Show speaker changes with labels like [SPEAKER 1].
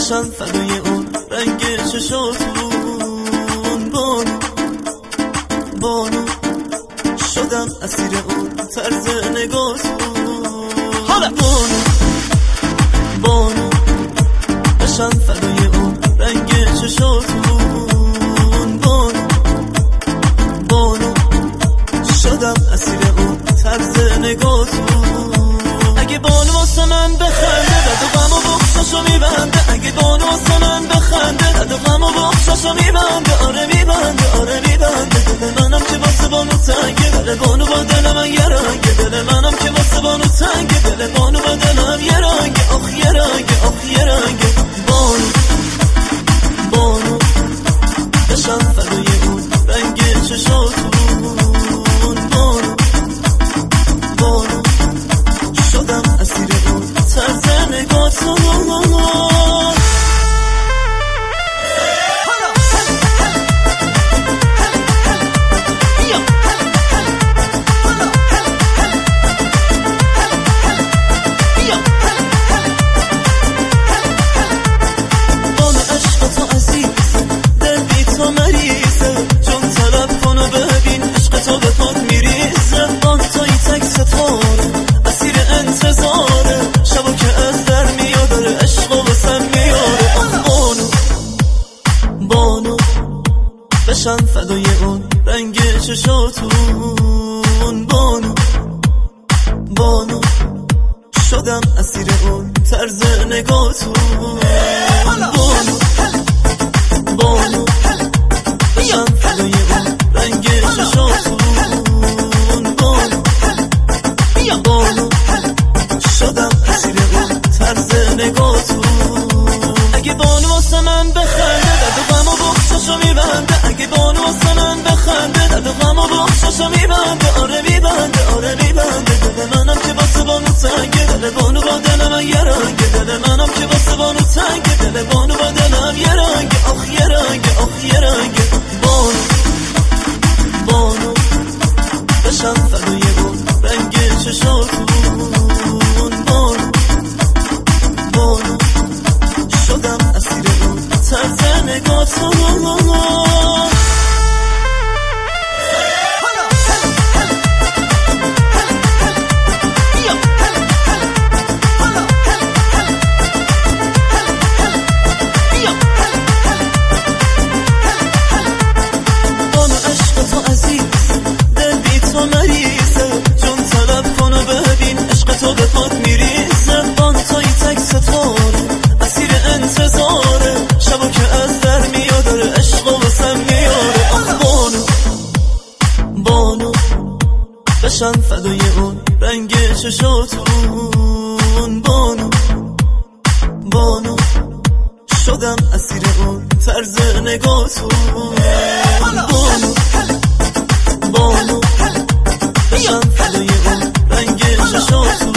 [SPEAKER 1] بشم فدای اون رنگ چشاتون. بانو شدم اسیر اون طرز نگاهتون. بانو بشم فدای اون رنگ چشاتون. بانو شدم اسیر اون طرز نگاهتون. اگه بانو واسه من بخنده دد و غم و بخشاشو میبنده. اگه بانو واسه من بخنده دد و غم و بخشاشو میبنده. آره میبنده دل منم که واسه بانو تنگه. دل بانو با دل من یه رنگه. دل منم که واسه بانو تنگه. دل بانو با دلم یه رنگه. آخ یه رنگه. بانو بشم فدای اون رنگ چشاتون. بانو شدم اسیر اون طرز نگاهتون. بشم فدای اون رنگ چشاتون. بانو شدم اسیر اون طرز نگاهتون. بانو بشم فدای اون رنگ چشاتون. بانو شدم اسیر اون طرز نگاهتون. اگه بانو واسه من بخنده دد و غم و بخشاشو میبنده. اگه بانو واسه من بخنده دد و غم و بخشاشو میبنده. آره میبنده دل منم که واسه بانو تنگه. دل بانو با دل من یه رنگه. دل منم که واسه بانو تنگه. دل بانو با دلم یه رنگه. آخ یه رنگه. بانو بشم فدای اون رنگ چشاتون. بانو شدم اسیر اون طرز نگاهتون. بانو عشق تو عزیز دل بی تو مریضه. جون طلب کن و ببین عشق تو به پات میریزه. بانو توی تک ستاره اسیر انتظاره. شبا که از در میاداره عشق و واسم میاره. بانو بشم فدای اون رنگ چشاتون. بانو شدم اسیر اون طرز نگاهتون. بانو بشم فدای اون رنگ چشاتون.